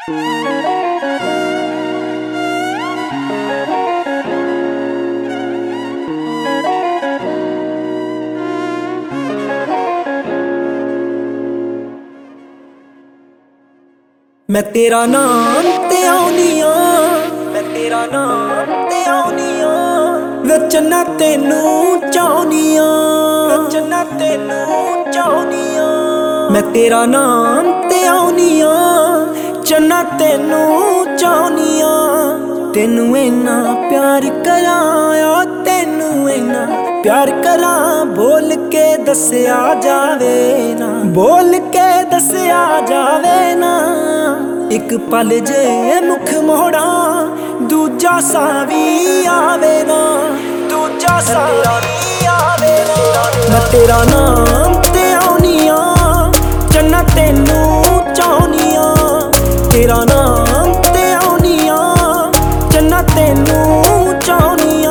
मैं तेरा नाम ते आउनिया, मैं तेरा नाम ते आउनिया, वचना तेनू चाहुनिया, वचना तेनू चाहुनिया। मैं तेरा नाम ते आउनिया, चन्ना तेनू चाहुनिया। तेनू इन्ना प्यार कराया, तेनू इन्ना प्यार करा, बोल के दस्या जावे ना, बोल के दस्या जावे ना। एक पल जे मुख मोड़ा, दूजा सा भी आवे ना, दूजा सा भी आवे ना। मैं तेरा नाम ते आउनिया, चन्ना तेनू चाहुनिया। तेरा नाम ते आउनिया, चन्ना तेनू चाहुनिया।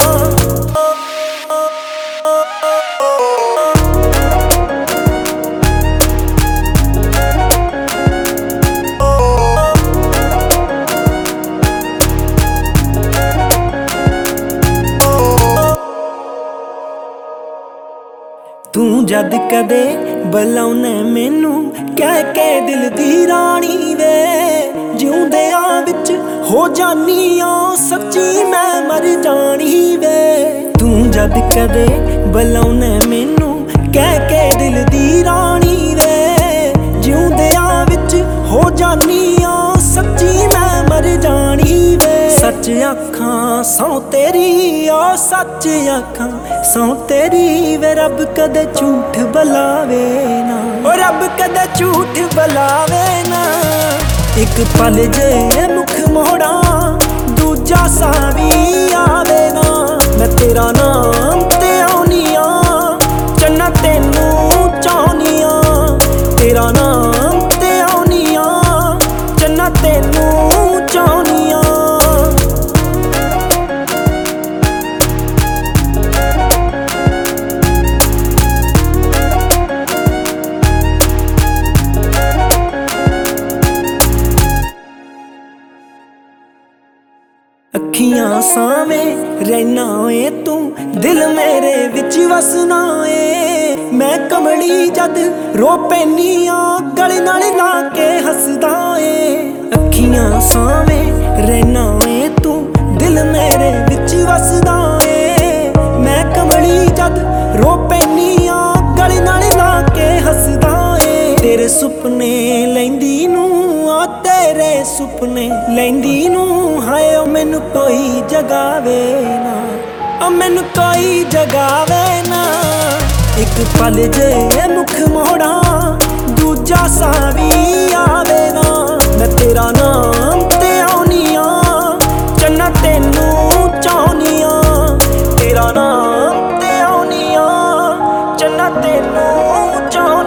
तू जद कदे बुलाउने मैनू, कह के दिल दी रानी वे, जिउंदियां विच हो जानी आ, सच्ची मैं मर जानी वे। तू जद कदे बुलाउने मैनू, कह के दिल दी रानी वे, जिउंदियां विच हो जानी आ, सच्ची मैं मर जानी वे। सच आखां सौ तेरी, ओ सच आखां सौ तेरी वे, रब कदे झूठ बुलावे ना, ओ रब कदे झूठ बुलावे ना। एक पल जे मुख मोड़ा, दूजा सा भी आवे ना। मैं तेरा नाम ते आउनिया, चन्ना तेनू चाहुनिया। तेरा नाम ते आउनिया, चन्ना तेनू चाहुनिया। अखियां सावें रहना ए तू, दिल मेरे विच वसना ए। मैं कमली जद रो पैनी आ, गले नाल ला के हसदा ए। अखियां सावें रहना ए तू, दिल मेरे विच वसदा ए। मैं कमली जद रो पैनी आ, गले नाल ला के हसदा ए। तेरे सुपने लैंदी नू, आ तेरे सुपने लैंदी नू, हाय ओ मैनू कोई जगावे ना, ओ मैनू कोई जगावे ना। एक पल जे मुख मोड़ा, दूजा सा भी आवे ना। मैं तेरा नाम ते आउनिया, चन्ना तेनू चाहुनिया। तेरा नाम ते आउनिया, चन्ना तेनू चाहुनिया।